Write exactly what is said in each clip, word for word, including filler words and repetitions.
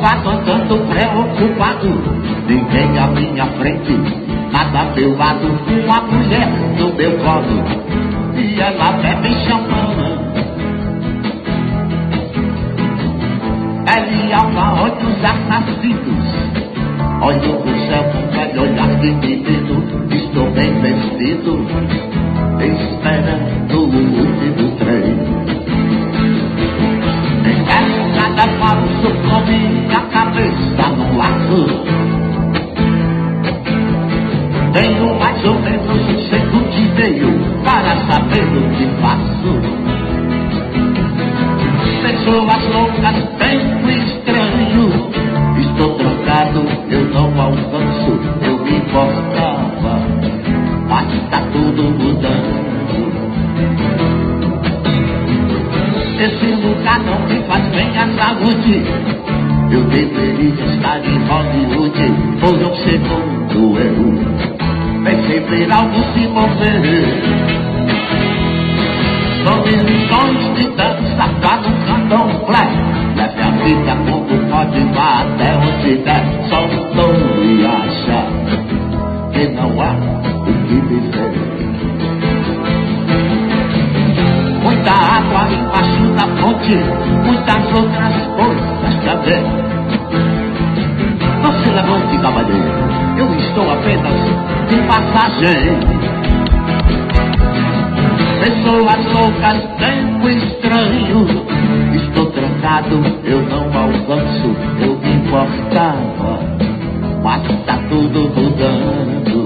gravata andando preocupado, ninguém à minha frente, nada ao meu lado, uma mulher no meu colo, e ela bebe champanhe. Pele alma, olhos assassinos, olho pro céu com velho olhar de menino. Estou bem vestido, esperando o último trem. Enquanto cada falso com minha cabeça no laço, tenho mais ou menos um segundo e meio para saber o que faço. Pessoas loucas, tempo estranho, estou trocado, eu não alcanço, eu me importava, mas tá tudo mudando. Esse lugar não me faz bem à saúde, eu deveria estar em Hollywood. Por um segundo eu pensei ver algo se mover. São milhões de dança pra no candomblé. Leve a vida como pode, vá até onde der. Só não e acha que não há o que dizer. Muita água embaixo da ponte, muitas outras coisas também. Não se levante, cavaleiro, eu estou apenas de passagem. Pessoas loucas, tempo estranho, estou trancado, eu não alcanço, eu me importava, mas tá tudo mudando.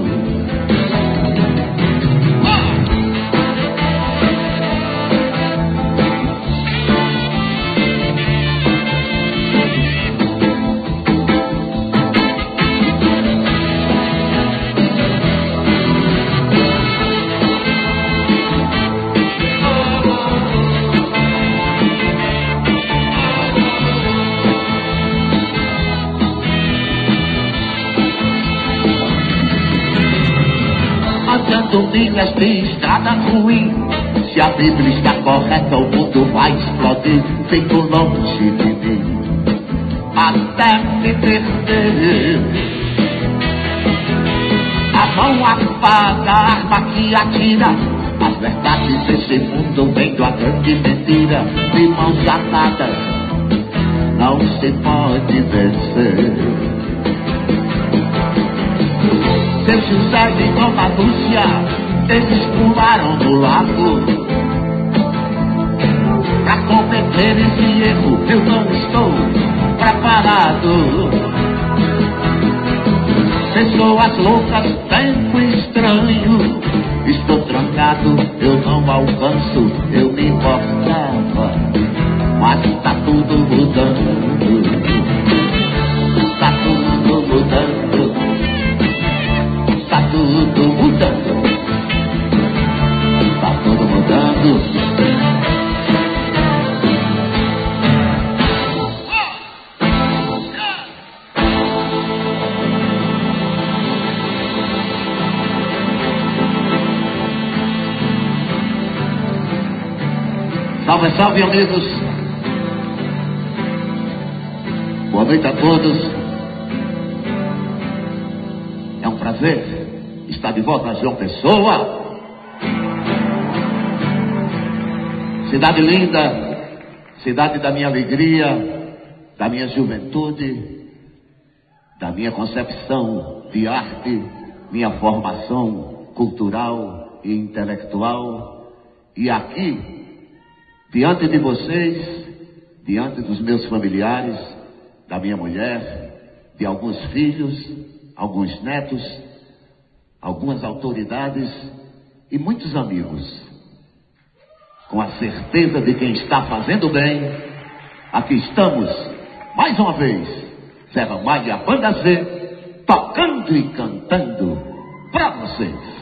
Milhas de estrada ruim, se a Bíblia está correta, o mundo vai explodir. Fico longe de mim, até me perder. A mão apaga, a arma que atira, as verdades desse mundo vendo a grande mentira. De mãos atadas, não se pode vencer. Seu José e Dona Lúcia, eles pularam no lago pra cometer esse erro. Eu não estou preparado. Pessoas loucas, tempo estranho, estou trancado, eu não alcanço, eu me importava, mas tá tudo mudando. Tá tudo mudando. Tá tudo mudando. Tá tudo mudando. Salve, salve, amigos. Boa noite a todos. É um prazer estar de volta a João Pessoa. Cidade linda, cidade da minha alegria, da minha juventude, da minha concepção de arte, minha formação cultural e intelectual. E aqui, diante de vocês, diante dos meus familiares, da minha mulher, de alguns filhos, alguns netos, algumas autoridades e muitos amigos, com a certeza de quem está fazendo bem, aqui estamos, mais uma vez, Zé Ramalho e a Banda Z, tocando e cantando para vocês.